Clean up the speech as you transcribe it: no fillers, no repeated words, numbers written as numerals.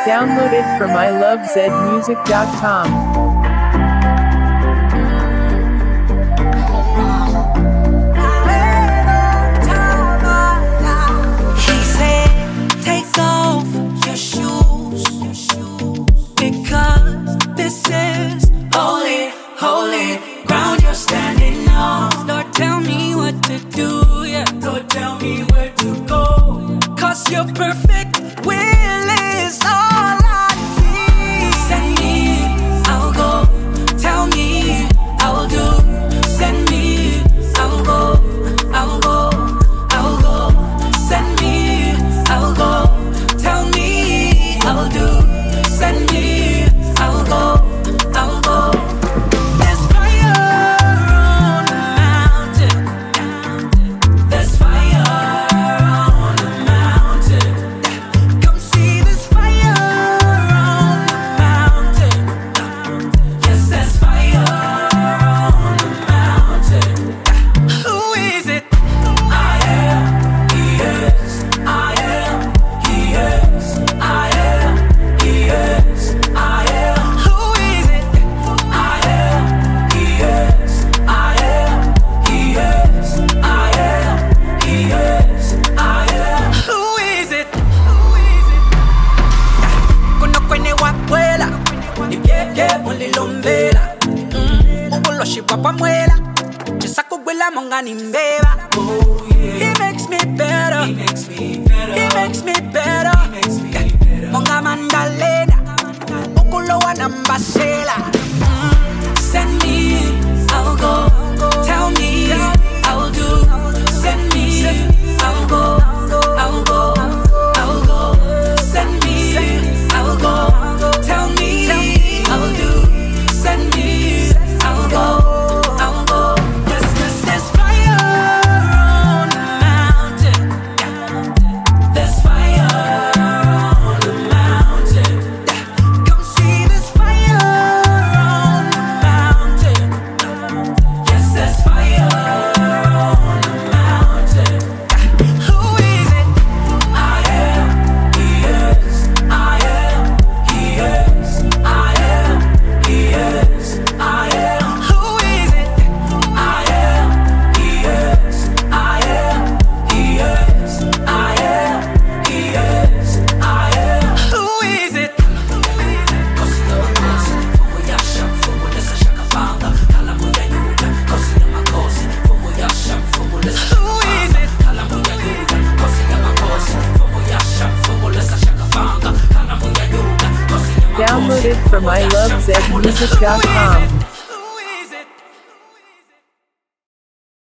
Download it from ilovezmusic.com. Holy ground you're standing on. Lord, tell me what to do, yeah. Lord, tell me where to go. Cause your perfect will is all I need. Send me, I'll go. Tell me, I'll do. Send me, I'll go. I'll go, I'll go. Send me, I'll go. Tell me, I'll do. Send me, I'll go. I'll go. He makes me better. He makes me better. Monga Mandalena, Ukulo Anambasela. Send me, I'll go. Tell me, I'll do. Send me, I'll go. I'll go. I'll go. Send me, I'll go. Tell me, I'll do. Send me, I'll go. Download it from ilovezmusic.com.